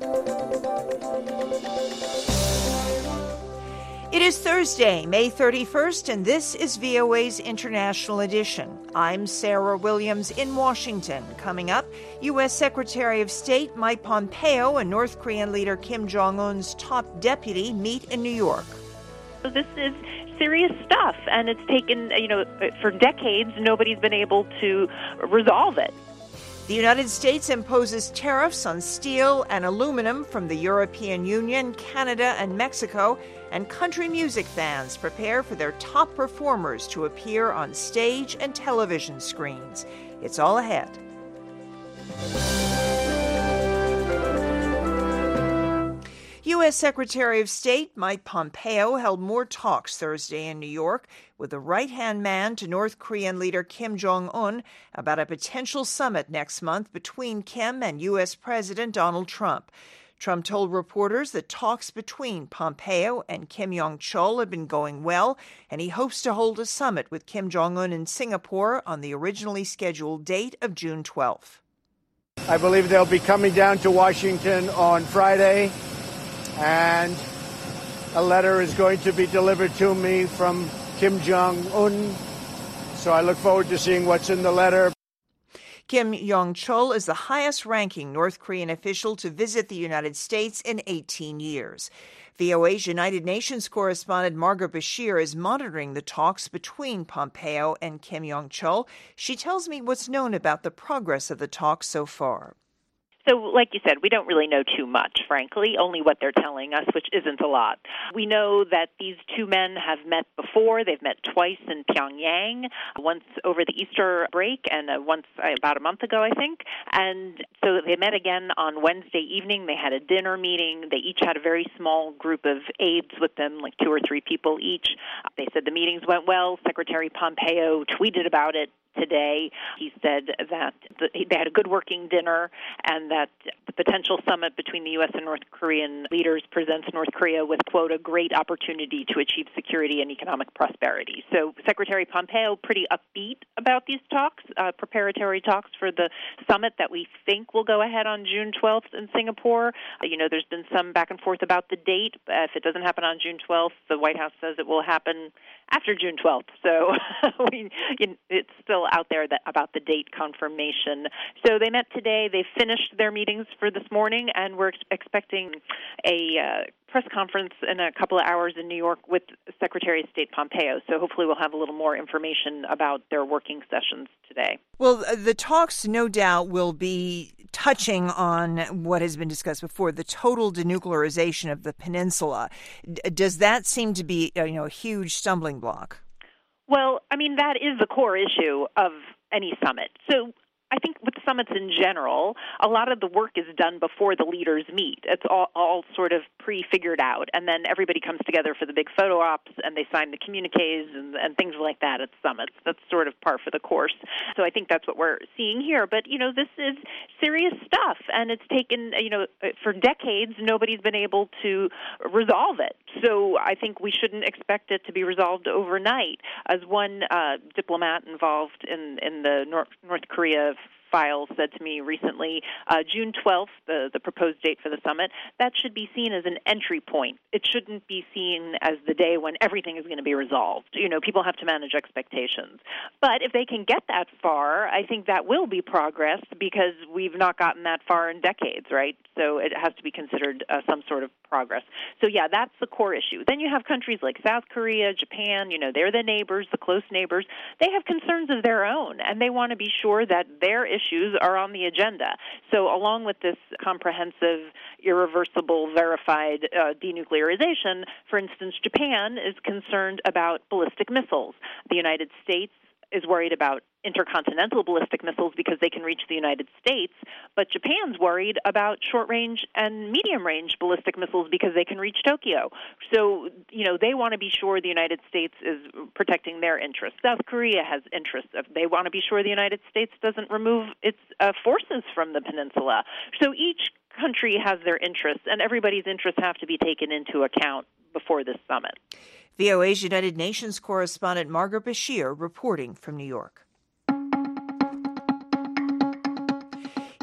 It is Thursday, May 31st, and this is VOA's International Edition. I'm Sarah Williams in Washington. Coming up, U.S. Secretary of State Mike Pompeo and North Korean leader Kim Jong-un's top deputy meet in New York. This is serious stuff, and it's taken, for decades, nobody's been able to resolve it. The United States imposes tariffs on steel and aluminum from the European Union, Canada, and Mexico, and country music fans prepare for their top performers to appear on stage and television screens. It's all ahead. U.S. Secretary of State Mike Pompeo held more talks Thursday in New York with the right-hand man to North Korean leader Kim Jong-un about a potential summit next month between Kim and U.S. President Donald Trump. Trump told reporters that talks between Pompeo and Kim Yong-chol had been going well, and he hopes to hold a summit with Kim Jong-un in Singapore on the originally scheduled date of June 12th. I believe they'll be coming down to Washington on Friday, and a letter is going to be delivered to me from Kim Jong-un, so I look forward to seeing what's in the letter. Kim Yong-chol is the highest-ranking North Korean official to visit the United States in 18 years. VOA's United Nations correspondent Margaret Bashir is monitoring the talks between Pompeo and Kim Yong-chol. She tells me what's known about the progress of the talks so far. So, like you said, we don't really know too much, frankly, only what they're telling us, which isn't a lot. We know that these two men have met before. They've met twice in Pyongyang, once over the Easter break and once about a month ago, I think. And so they met again on Wednesday evening. They had a dinner meeting. They each had a very small group of aides with them, like 2 or 3 people each. They said the meetings went well. Secretary Pompeo tweeted about it today. He said that they had a good working dinner and that the potential summit between the U.S. and North Korean leaders presents North Korea with, quote, a great opportunity to achieve security and economic prosperity. So Secretary Pompeo pretty upbeat about these talks, preparatory talks for the summit that we think will go ahead on June 12th in Singapore. There's been some back and forth about the date. If it doesn't happen on June 12th, the White House says it will happen after June 12th. So it's still out there about the date confirmation. So they met today. They finished their meetings for this morning, and we're expecting a press conference in a couple of hours in New York with Secretary of State Pompeo. So hopefully we'll have a little more information about their working sessions today. Well, the talks, no doubt, will be touching on what has been discussed before, the total denuclearization of the peninsula. Does that seem to be a huge stumbling block? Well, that is the core issue of any summit. So I think with summits in general, a lot of the work is done before the leaders meet. It's all sort of pre-figured out, and then everybody comes together for the big photo ops, and they sign the communiques and things like that at summits. That's sort of par for the course. So I think that's what we're seeing here. But, this is serious stuff, and it's taken, for decades, nobody's been able to resolve it. So I think we shouldn't expect it to be resolved overnight. As one diplomat involved in the North Korea file said to me recently, June 12th, the proposed date for the summit, that should be seen as an entry point. It shouldn't be seen as the day when everything is going to be resolved. People have to manage expectations. But if they can get that far, I think that will be progress because we've not gotten that far in decades, right? So it has to be considered some sort of progress. So, yeah, that's the core issue. Then you have countries like South Korea, Japan, they're the neighbors, the close neighbors. They have concerns of their own, and they want to be sure that their issues are on the agenda. So along with this comprehensive, irreversible, verified denuclearization, for instance, Japan is concerned about ballistic missiles. The United States is worried about intercontinental ballistic missiles because they can reach the United States, but Japan's worried about short-range and medium-range ballistic missiles because they can reach Tokyo. So, they want to be sure the United States is protecting their interests. South Korea has interests. They want to be sure the United States doesn't remove its forces from the peninsula. So each country has their interests, and everybody's interests have to be taken into account before this summit. VOA's United Nations correspondent Margaret Bashir reporting from New York.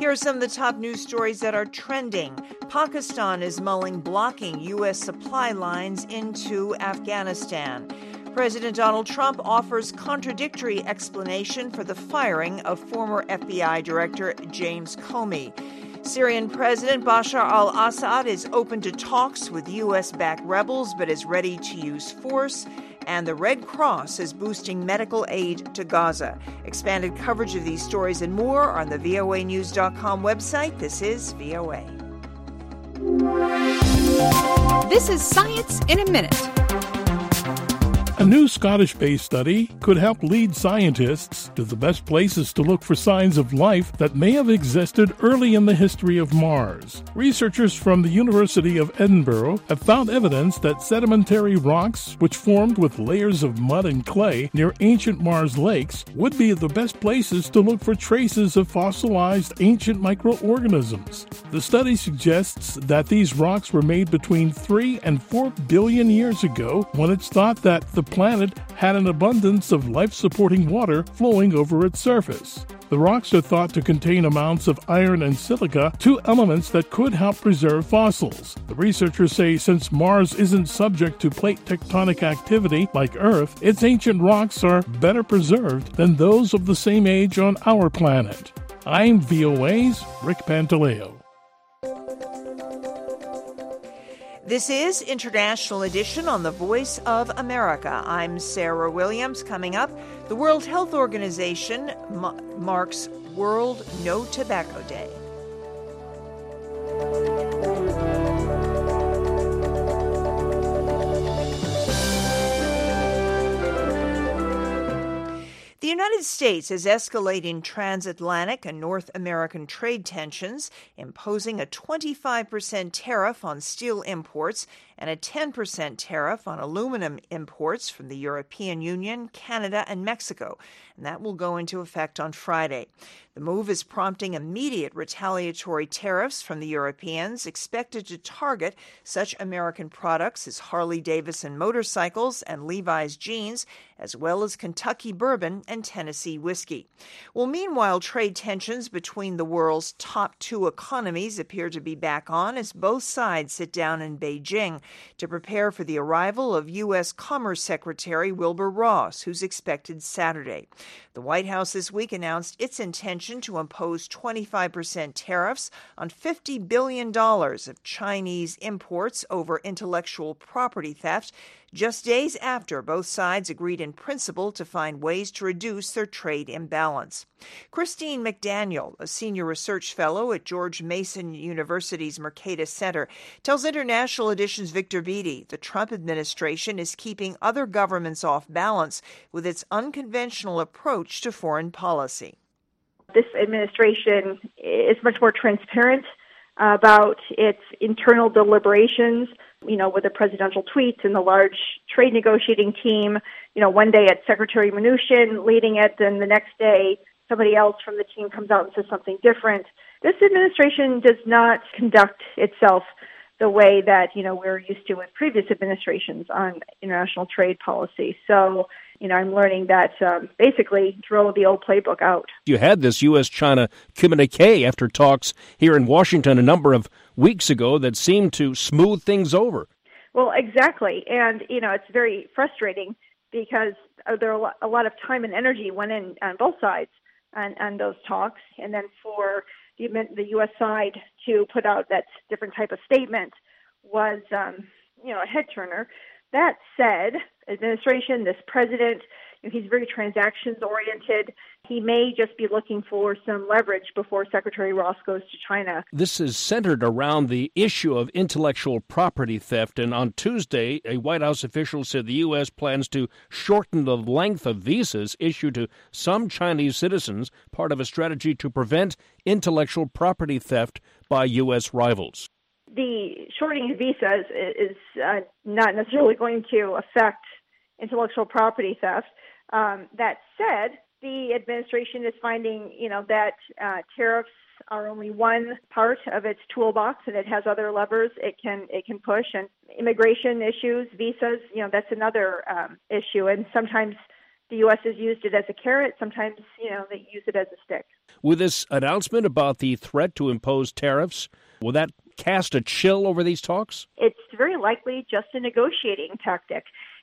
Here are some of the top news stories that are trending. Pakistan is mulling blocking U.S. supply lines into Afghanistan. President Donald Trump offers contradictory explanation for the firing of former FBI Director James Comey. Syrian President Bashar al-Assad is open to talks with U.S.-backed rebels but is ready to use force. And the Red Cross is boosting medical aid to Gaza. Expanded coverage of these stories and more are on the voanews.com website. This is VOA. This is Science in a Minute. A new Scottish-based study could help lead scientists to the best places to look for signs of life that may have existed early in the history of Mars. Researchers from the University of Edinburgh have found evidence that sedimentary rocks, which formed with layers of mud and clay near ancient Mars lakes, would be the best places to look for traces of fossilized ancient microorganisms. The study suggests that these rocks were made between 3 and 4 billion years ago, when it's thought that the planet had an abundance of life-supporting water flowing over its surface. The rocks are thought to contain amounts of iron and silica, two elements that could help preserve fossils. The researchers say since Mars isn't subject to plate tectonic activity like Earth, its ancient rocks are better preserved than those of the same age on our planet. I'm VOA's Rick Pantaleo. This is International Edition on the Voice of America. I'm Sarah Williams. Coming up, the World Health Organization marks World No Tobacco Day. The United States is escalating transatlantic and North American trade tensions, imposing a 25% tariff on steel imports and a 10% tariff on aluminum imports from the European Union, Canada, and Mexico, and that will go into effect on Friday. The move is prompting immediate retaliatory tariffs from the Europeans, expected to target such American products as Harley-Davidson motorcycles and Levi's jeans, as well as Kentucky bourbon and Tennessee whiskey. Well, meanwhile, trade tensions between the world's top two economies appear to be back on as both sides sit down in Beijing to prepare for the arrival of U.S. Commerce Secretary Wilbur Ross, who's expected Saturday. The White House this week announced its intention to impose 25% tariffs on $50 billion of Chinese imports over intellectual property theft, just days after both sides agreed in principle to find ways to reduce their trade imbalance. Christine McDaniel, a senior research fellow at George Mason University's Mercatus Center, tells International Edition's Victor Beattie the Trump administration is keeping other governments off balance with its unconventional approach to foreign policy. This administration is much more transparent about its internal deliberations, with the presidential tweets and the large trade negotiating team. One day it's Secretary Mnuchin leading it, then the next day somebody else from the team comes out and says something different. This administration does not conduct itself the way that, we're used to with previous administrations on international trade policy. So, I'm learning that basically throw the old playbook out. You had this U.S.-China communique after talks here in Washington a number of weeks ago that seemed to smooth things over. Well, exactly. And, it's very frustrating because there are a lot of time and energy went in on both sides on those talks. And then for the U.S. side to put out that different type of statement was, a head-turner. That said, administration, this president, he's very transactions-oriented. He may just be looking for some leverage before Secretary Ross goes to China. This is centered around the issue of intellectual property theft, and on Tuesday, a White House official said the U.S. plans to shorten the length of visas issued to some Chinese citizens, part of a strategy to prevent intellectual property theft by U.S. rivals. The shortening of visas is not necessarily going to affect intellectual property theft. That said, the administration is finding, that tariffs are only one part of its toolbox, and it has other levers it can push. And immigration issues, visas, that's another issue. And sometimes The U.S. has used it as a carrot. Sometimes, they use it as a stick. With this announcement about the threat to impose tariffs, will that cast a chill over these talks? It's very likely just a negotiating tactic.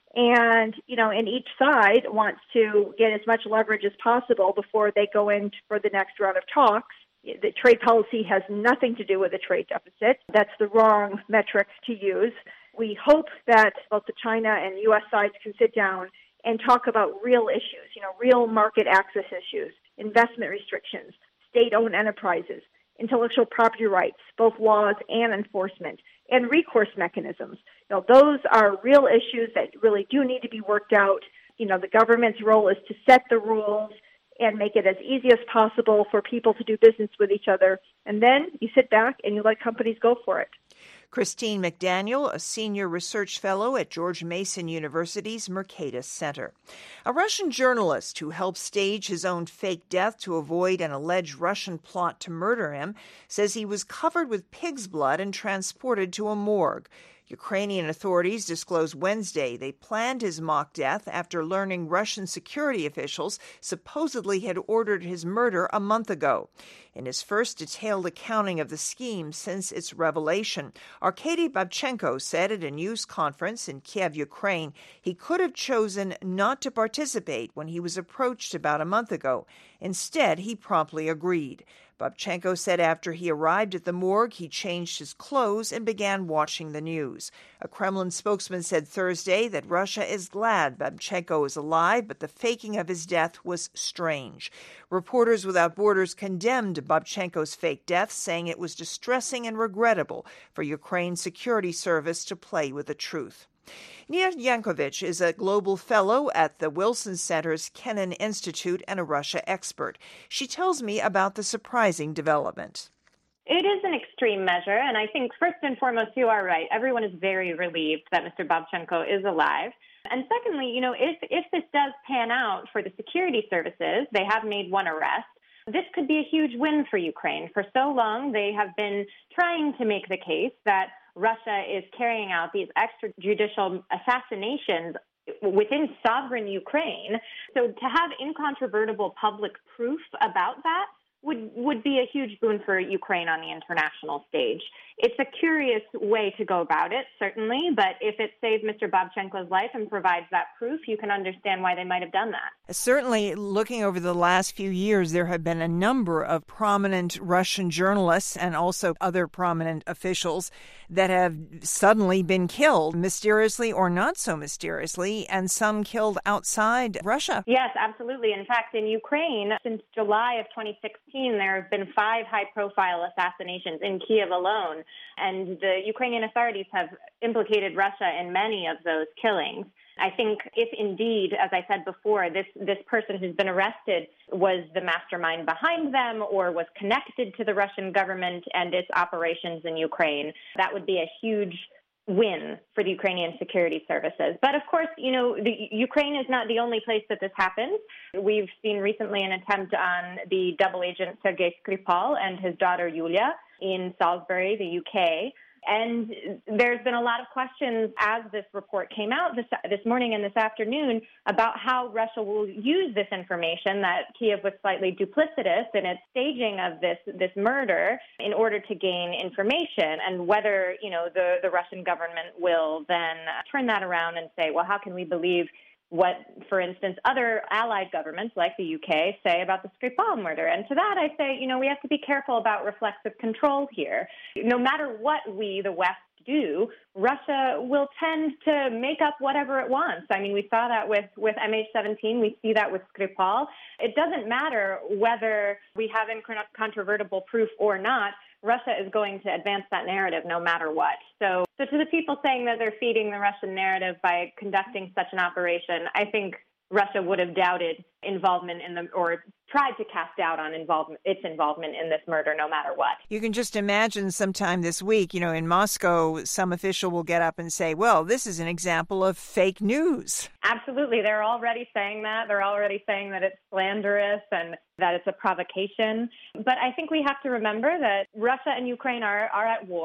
And, and each side wants to get as much leverage as possible before they go in for the next round of talks. The trade policy has nothing to do with the trade deficit. That's the wrong metric to use. We hope that both the China and U.S. sides can sit down and talk about real issues, real market access issues, investment restrictions, state-owned enterprises, intellectual property rights, both laws and enforcement, and recourse mechanisms. Those are real issues that really do need to be worked out. The government's role is to set the rules and make it as easy as possible for people to do business with each other. And then you sit back and you let companies go for it. Christine McDaniel, a senior research fellow at George Mason University's Mercatus Center. A Russian journalist who helped stage his own fake death to avoid an alleged Russian plot to murder him says he was covered with pig's blood and transported to a morgue. Ukrainian authorities disclosed Wednesday they planned his mock death after learning Russian security officials supposedly had ordered his murder a month ago. In his first detailed accounting of the scheme since its revelation, Arkady Babchenko said at a news conference in Kiev, Ukraine, he could have chosen not to participate when he was approached about a month ago. Instead, he promptly agreed. Babchenko said after he arrived at the morgue, he changed his clothes and began watching the news. A Kremlin spokesman said Thursday that Russia is glad Babchenko is alive, but the faking of his death was strange. Reporters Without Borders condemned Babchenko's fake death, saying it was distressing and regrettable for Ukraine's security service to play with the truth. Nina Yankovic is a global fellow at the Wilson Center's Kennan Institute and a Russia expert. She tells me about the surprising development. It is an extreme measure, and I think first and foremost, you are right. Everyone is very relieved that Mr. Babchenko is alive. And secondly, if this does pan out for the security services, they have made one arrest. This could be a huge win for Ukraine. For so long, they have been trying to make the case that Russia is carrying out these extrajudicial assassinations within sovereign Ukraine. So to have incontrovertible public proof about that would be a huge boon for Ukraine on the international stage. It's a curious way to go about it, certainly, but if it saves Mr. Babchenko's life and provides that proof, you can understand why they might have done that. Certainly, looking over the last few years, there have been a number of prominent Russian journalists and also other prominent officials that have suddenly been killed, mysteriously or not so mysteriously, and some killed outside Russia. Yes, absolutely. In fact, in Ukraine, since July of 2016, there have been 5 high-profile assassinations in Kiev alone. And the Ukrainian authorities have implicated Russia in many of those killings. I think if indeed, as I said before, this person who's been arrested was the mastermind behind them or was connected to the Russian government and its operations in Ukraine, that would be a huge win for the Ukrainian security services. But of course, Ukraine is not the only place that this happens. We've seen recently an attempt on the double agent Sergei Skripal and his daughter Yulia in Salisbury, the UK. And there's been a lot of questions as this report came out this morning and this afternoon about how Russia will use this information, that Kiev was slightly duplicitous in its staging of this murder in order to gain information, and whether, the Russian government will then turn that around and say, well, how can we believe what, for instance, other allied governments like the UK say about the Skripal murder? And to that, I say, we have to be careful about reflexive control here. No matter what we, the West, do, Russia will tend to make up whatever it wants. I mean, we saw that with MH17. We see that with Skripal. It doesn't matter whether we have incontrovertible proof or not. Russia is going to advance that narrative no matter what. So to the people saying that they're feeding the Russian narrative by conducting such an operation, I think Russia would have doubted involvement or tried to cast doubt on its involvement in this murder no matter what. You can just imagine sometime this week, in Moscow, some official will get up and say, well, this is an example of fake news. Absolutely. They're already saying that. They're already saying that it's slanderous and that it's a provocation. But I think we have to remember that Russia and Ukraine are at war.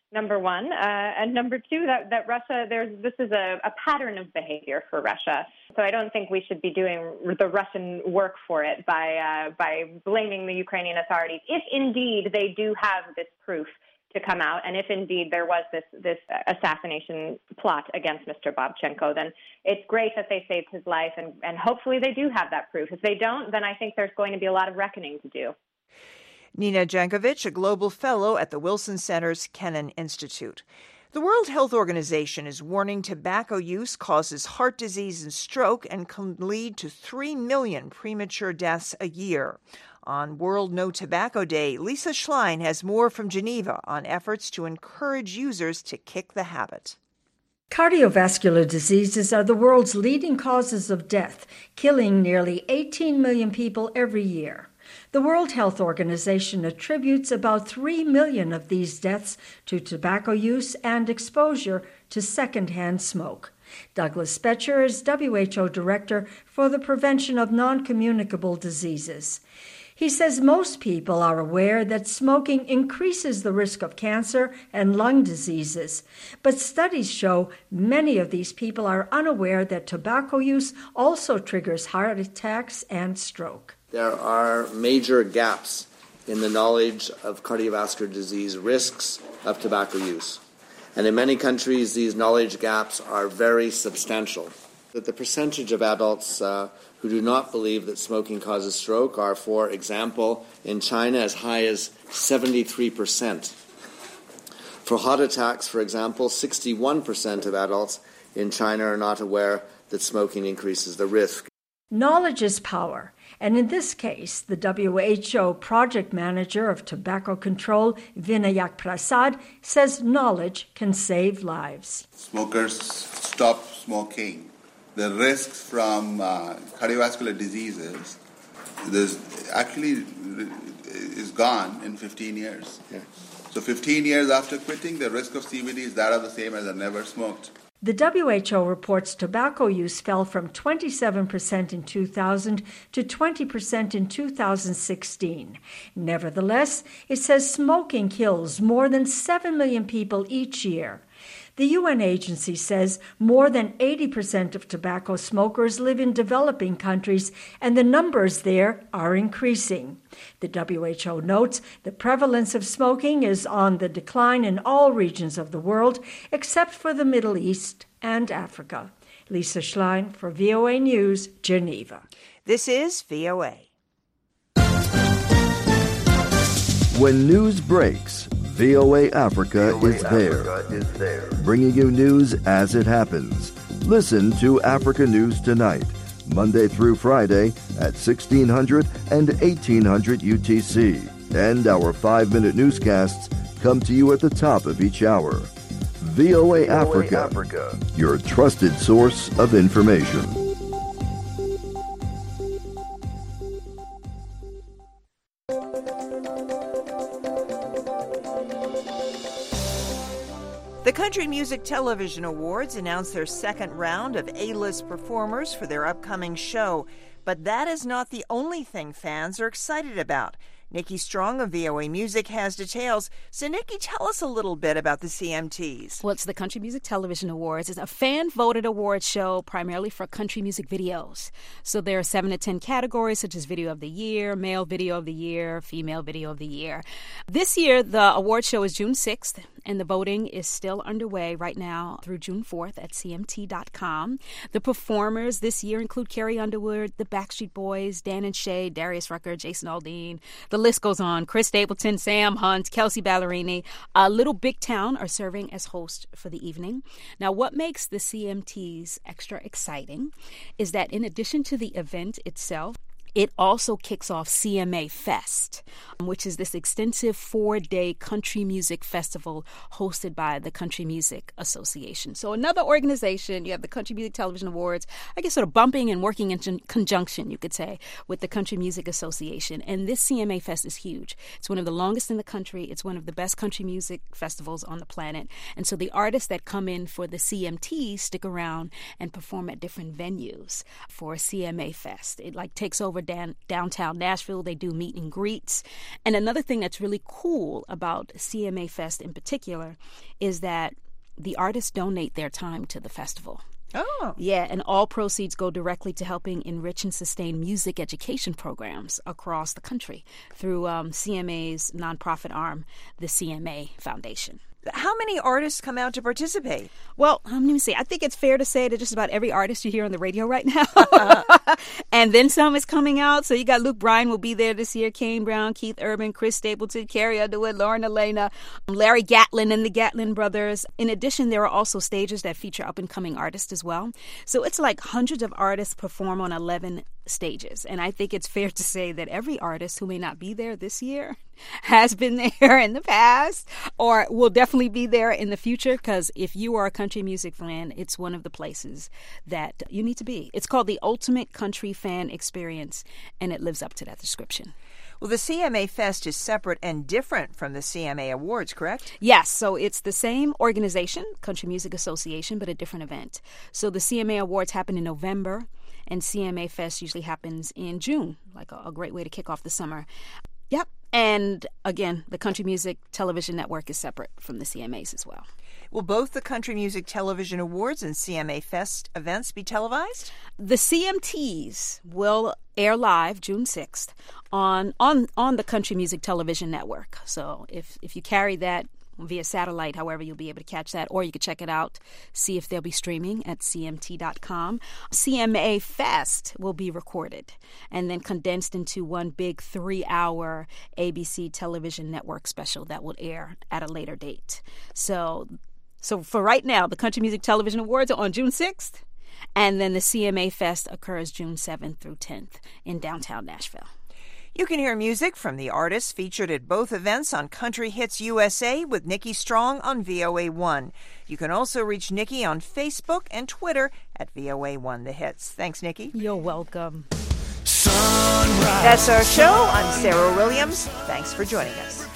number one. And number two, that Russia, this is a pattern of behavior for Russia. So I don't think we should be doing the Russian work for it by blaming the Ukrainian authorities. If indeed they do have this proof to come out, and if indeed there was this assassination plot against Mr. Babchenko, then it's great that they saved his life, and hopefully they do have that proof. If they don't, then I think there's going to be a lot of reckoning to do. Nina Jankovic, a global fellow at the Wilson Center's Kennan Institute. The World Health Organization is warning tobacco use causes heart disease and stroke and can lead to 3 million premature deaths a year. On World No Tobacco Day, Lisa Schlein has more from Geneva on efforts to encourage users to kick the habit. Cardiovascular diseases are the world's leading causes of death, killing nearly 18 million people every year. The World Health Organization attributes about 3 million of these deaths to tobacco use and exposure to secondhand smoke. Douglas Spetcher is WHO Director for the Prevention of Non-Communicable Diseases. He says most people are aware that smoking increases the risk of cancer and lung diseases, but studies show many of these people are unaware that tobacco use also triggers heart attacks and stroke. There are major gaps in the knowledge of cardiovascular disease risks of tobacco use. And in many countries, these knowledge gaps are very substantial. That the percentage of adults who do not believe that smoking causes stroke are, for example, in China as high as 73%. For heart attacks, for example, 61% of adults in China are not aware that smoking increases the risk. Knowledge is power, and in this case, the WHO project manager of tobacco control, Vinayak Prasad, says knowledge can save lives. Smokers stop smoking. The risks from cardiovascular diseases is gone in 15 years. Yeah. So 15 years after quitting, the risk of CVD is that of the same as I never smoked. The WHO reports tobacco use fell from 27% in 2000 to 20% in 2016. Nevertheless, it says smoking kills more than 7 million people each year. The UN agency says more than 80% of tobacco smokers live in developing countries, and the numbers there are increasing. The WHO notes the prevalence of smoking is on the decline in all regions of the world, except for the Middle East and Africa. Lisa Schlein for VOA News, Geneva. This is VOA. When news breaks, VOA Africa is there, bringing you news as it happens. Listen to Africa News Tonight, Monday through Friday at 1600 and 1800 UTC. And our 5-minute newscasts come to you at the top of each hour. VOA Africa, your trusted source of information. The Country Music Television Awards announced their second round of A-list performers for their upcoming show. But that is not the only thing fans are excited about. Nikki Strong of VOA Music has details. So, Nikki, tell us a little bit about the CMTs. Well, it's the Country Music Television Awards. It's a fan-voted award show primarily for country music videos. So there are 7 to 10 categories, such as Video of the Year, Male Video of the Year, Female Video of the Year. This year, the award show is June 6th, and the voting is still underway right now through June 4th at CMT.com. The performers this year include Carrie Underwood, the Backstreet Boys, Dan and Shay, Darius Rucker, Jason Aldean. The list goes on. Chris Stapleton, Sam Hunt, Kelsey Ballerini. Little Big Town are serving as hosts for the evening. Now, what makes the CMTs extra exciting is that in addition to the event itself, it also kicks off CMA Fest, which is this extensive 4-day country music festival hosted by the Country Music Association. So another organization, you have the Country Music Television Awards, I guess sort of bumping and working in conjunction, you could say, with the Country Music Association. And this CMA Fest is huge. It's one of the longest in the country. It's one of the best country music festivals on the planet. And so the artists that come in for the CMT stick around and perform at different venues for CMA Fest. It takes over downtown Nashville. They do meet and greets. And another thing that's really cool about CMA Fest in particular is that the artists donate their time to the festival. Oh. Yeah, and all proceeds go directly to helping enrich and sustain music education programs across the country through CMA's nonprofit arm, the CMA Foundation. How many artists come out to participate? Well, let me see. I think it's fair to say that just about every artist you hear on the radio right now. And then some is coming out. So you got Luke Bryan will be there this year, Kane Brown, Keith Urban, Chris Stapleton, Carrie Underwood, Lauren Elena, Larry Gatlin and the Gatlin brothers. In addition, there are also stages that feature up-and-coming artists as well. So it's like hundreds of artists perform on 11 stages. And I think it's fair to say that every artist who may not be there this year has been there in the past or will definitely be there in the future, because if you are a country music fan, it's one of the places that you need to be. It's called the Ultimate Country Fan Experience, and it lives up to that description. Well, the CMA Fest is separate and different from the CMA Awards, correct? Yes, so it's the same organization, Country Music Association, but a different event. So the CMA Awards happen in November, and CMA Fest usually happens in June, like a great way to kick off the summer. Yep. And again, the Country Music Television Network is separate from the CMAs as well. Will both the Country Music Television Awards and CMA Fest events be televised? The CMTs will air live June 6th on the Country Music Television Network. So if you carry that via satellite, however, you'll be able to catch that, or you can check it out, see if they'll be streaming at cmt.com. CMA Fest will be recorded and then condensed into one big 3-hour ABC television network special that will air at a later date. So for right now, the Country Music Television Awards are on June 6th, and then the CMA Fest occurs June 7th through 10th in downtown Nashville. You can hear music from the artists featured at both events on Country Hits USA with Nikki Strong on VOA1. You can also reach Nikki on Facebook and Twitter at VOA1 The Hits. Thanks, Nikki. You're welcome. Sunrise. That's our show. I'm Sarah Williams. Thanks for joining us.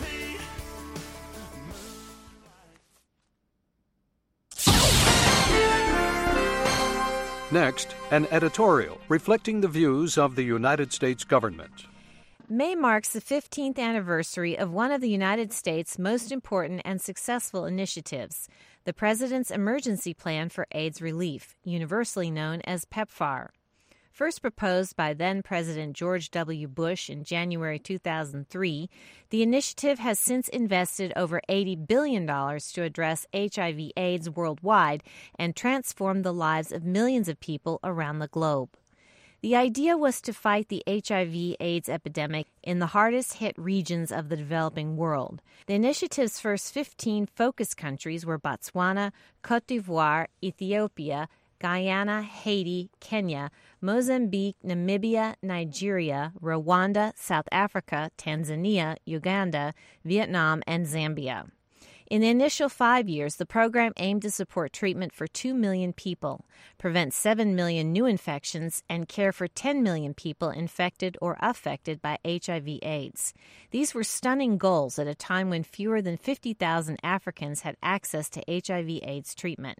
Next, an editorial reflecting the views of the United States government. May marks the 15th anniversary of one of the United States' most important and successful initiatives, the President's Emergency Plan for AIDS Relief, universally known as PEPFAR. First proposed by then-President George W. Bush in January 2003, the initiative has since invested over $80 billion to address HIV/AIDS worldwide and transform the lives of millions of people around the globe. The idea was to fight the HIV/AIDS epidemic in the hardest-hit regions of the developing world. The initiative's first 15 focus countries were Botswana, Cote d'Ivoire, Ethiopia, Guyana, Haiti, Kenya, Mozambique, Namibia, Nigeria, Rwanda, South Africa, Tanzania, Uganda, Vietnam, and Zambia. In the initial 5 years, the program aimed to support treatment for 2 million people, prevent 7 million new infections, and care for 10 million people infected or affected by HIV/AIDS. These were stunning goals at a time when fewer than 50,000 Africans had access to HIV/AIDS treatment.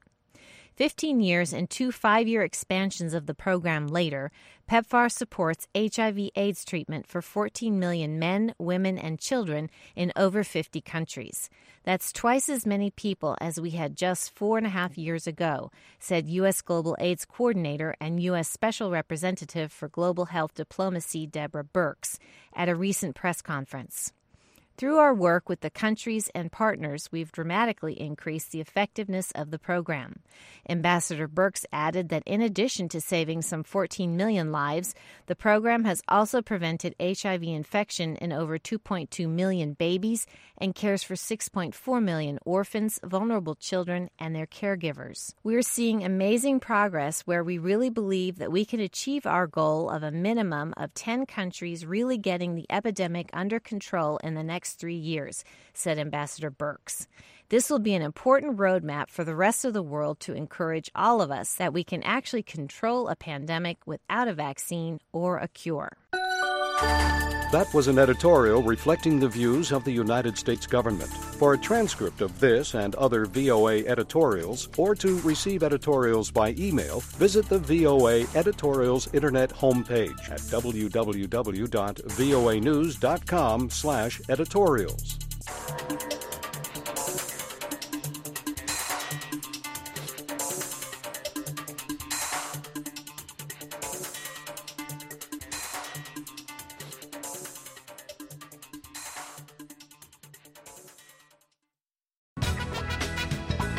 15 years and 2 5-year expansions of the program later, PEPFAR supports HIV/AIDS treatment for 14 million men, women, and children in over 50 countries. That's twice as many people as we had just 4.5 years ago, said U.S. Global AIDS Coordinator and U.S. Special Representative for Global Health Diplomacy Deborah Birx at a recent press conference. Through our work with the countries and partners, we've dramatically increased the effectiveness of the program. Ambassador Birx added that in addition to saving some 14 million lives, the program has also prevented HIV infection in over 2.2 million babies and cares for 6.4 million orphans, vulnerable children, and their caregivers. We're seeing amazing progress where we really believe that we can achieve our goal of a minimum of 10 countries really getting the epidemic under control in the next 3 years, said Ambassador Birx. This will be an important roadmap for the rest of the world to encourage all of us that we can actually control a pandemic without a vaccine or a cure. That was an editorial reflecting the views of the United States government. For a transcript of this and other VOA editorials, or to receive editorials by email, visit the VOA Editorials Internet homepage at www.voanews.com/editorials.